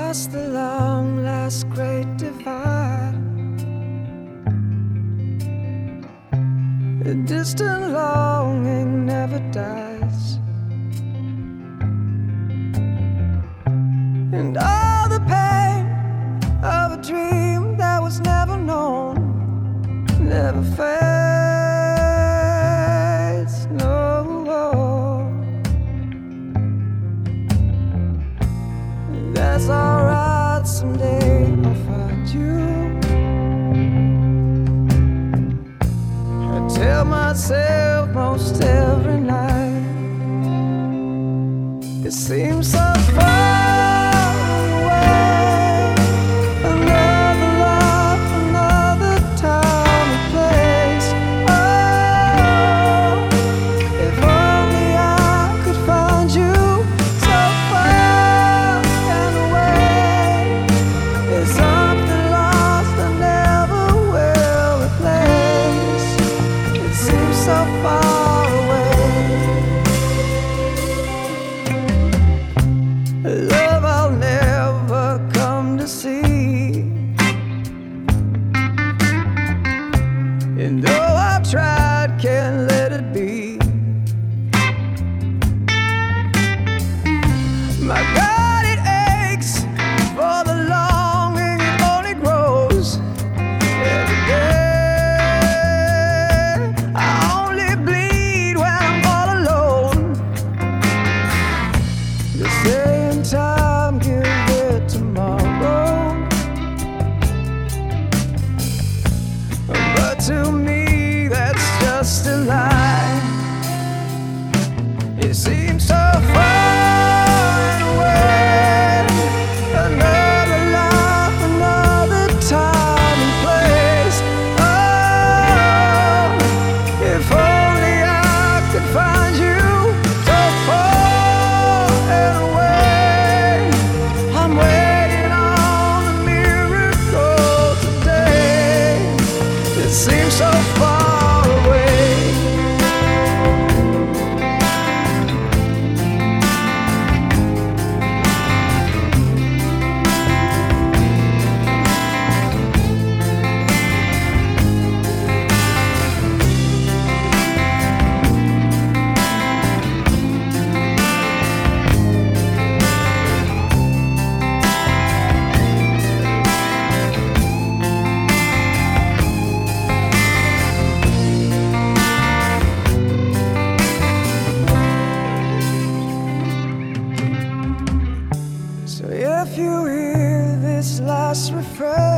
past the long last great divide, a distant longing never dies, and all the pain of a dream that was never known never fades, no. That's alright, someday I'll find you. I tell myself most every night, it seems so far away. Another life, another time and place. Oh, if only I could find you so far and away. It's something lost I never will replace. It seems so far away. Love I'll never come to see, and though I've tried, can't let it be. My God, it aches for the longing, it only grows every day. I only bleed when I'm all alone. They say in time, give it tomorrow, but to me that's just a lie. It seems so far and away. Another life, another time and place. Oh, if only I could find you so far and away. I'm waiting on a miracle today. It seems so far away. So if you hear this last refrain,